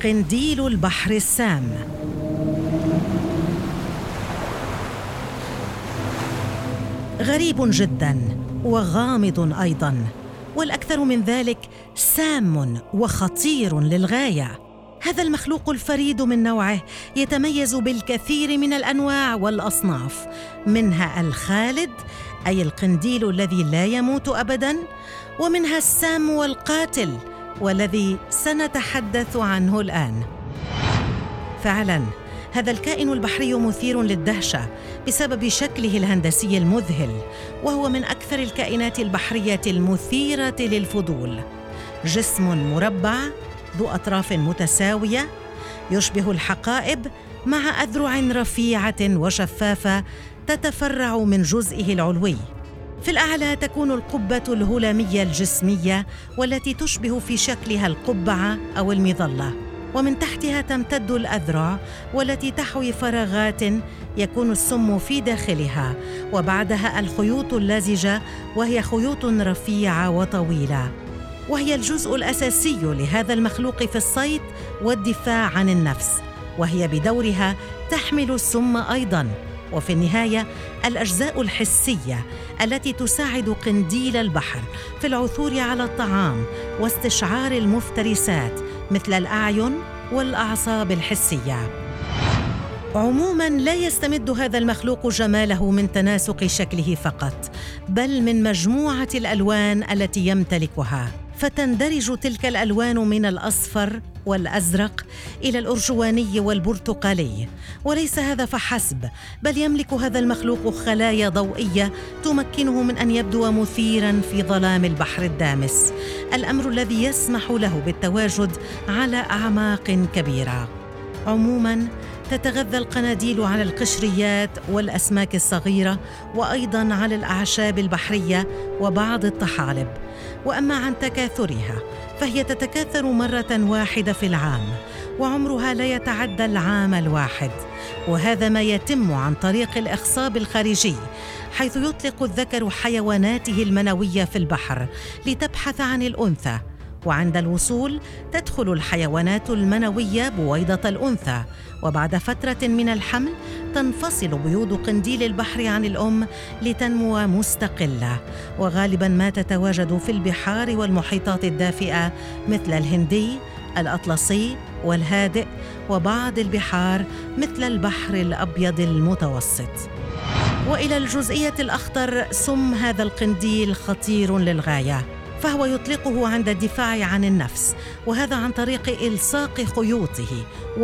قنديل البحر السام. غريب جداً وغامض أيضاً، والأكثر من ذلك سام وخطير للغاية. هذا المخلوق الفريد من نوعه يتميز بالكثير من الأنواع والأصناف، منها الخالد أي القنديل الذي لا يموت أبداً، ومنها السام والقاتل والذي سنتحدث عنه الآن. فعلاً هذا الكائن البحري مثير للدهشة بسبب شكله الهندسي المذهل، وهو من أكثر الكائنات البحرية المثيرة للفضول. جسم مربع ذو أطراف متساوية يشبه الحقائب، مع أذرع رفيعة وشفافة تتفرع من جزئه العلوي. في الأعلى تكون القبة الهلامية الجسمية والتي تشبه في شكلها القبعة أو المظلة، ومن تحتها تمتد الأذرع والتي تحوي فراغات يكون السم في داخلها، وبعدها الخيوط اللزجة وهي خيوط رفيعة وطويلة، وهي الجزء الأساسي لهذا المخلوق في الصيد والدفاع عن النفس، وهي بدورها تحمل السم أيضاً. وفي النهاية الأجزاء الحسية التي تساعد قنديل البحر في العثور على الطعام واستشعار المفترسات مثل الأعين والأعصاب الحسية. عموماً لا يستمد هذا المخلوق جماله من تناسق شكله فقط، بل من مجموعة الألوان التي يمتلكها، فتندرج تلك الألوان من الأصفر والأزرق إلى الأرجواني والبرتقالي. وليس هذا فحسب، بل يملك هذا المخلوق خلايا ضوئية تمكنه من أن يبدو مثيراً في ظلام البحر الدامس، الأمر الذي يسمح له بالتواجد على أعماق كبيرة. عموماً تتغذى القناديل على القشريات والأسماك الصغيرة، وأيضاً على الأعشاب البحرية وبعض الطحالب. وأما عن تكاثرها فهي تتكاثر مرة واحدة في العام، وعمرها لا يتعدى العام الواحد، وهذا ما يتم عن طريق الإخصاب الخارجي، حيث يطلق الذكر حيواناته المنوية في البحر لتبحث عن الأنثى، وعند الوصول تدخل الحيوانات المنوية بويضة الأنثى، وبعد فترة من الحمل تنفصل بيوض قنديل البحر عن الأم لتنمو مستقلة، وغالباً ما تتواجد في البحار والمحيطات الدافئة مثل الهندي، الأطلسي والهادئ، وبعض البحار مثل البحر الأبيض المتوسط. وإلى الجزئية الأخطر، سم هذا القنديل خطير للغاية، فهو يطلقه عند الدفاع عن النفس، وهذا عن طريق إلصاق خيوطه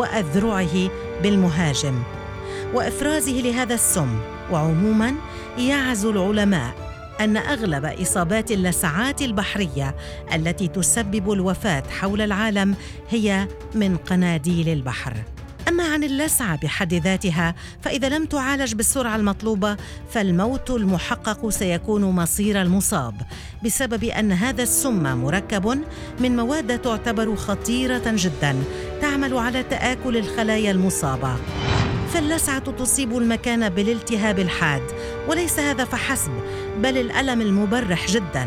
وأذرعه بالمهاجم وإفرازه لهذا السم. وعموماً يعزو العلماء أن أغلب إصابات اللسعات البحرية التي تسبب الوفاة حول العالم هي من قناديل البحر. أما عن اللسعة بحد ذاتها، فإذا لم تعالج بالسرعة المطلوبة فالموت المحقق سيكون مصير المصاب، بسبب أن هذا السم مركب من مواد تعتبر خطيرة جداً تعمل على تآكل الخلايا المصابة. فاللسعة تصيب المكان بالالتهاب الحاد، وليس هذا فحسب، بل الألم المبرح جداً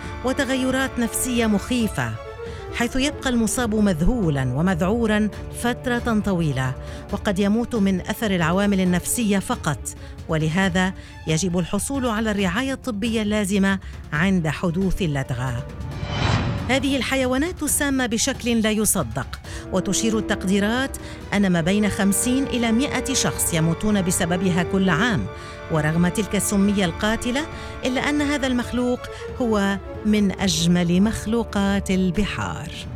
وتغيرات نفسية مخيفة، حيث يبقى المصاب مذهولاً ومذعوراً فترة طويلة، وقد يموت من أثر العوامل النفسية فقط. ولهذا يجب الحصول على الرعاية الطبية اللازمة عند حدوث اللدغة. هذه الحيوانات سامة بشكل لا يصدق، وتشير التقديرات أن ما بين 50 إلى 100 شخص يموتون بسببها كل عام. ورغم تلك السمية القاتلة، إلا أن هذا المخلوق هو من أجمل مخلوقات البحار.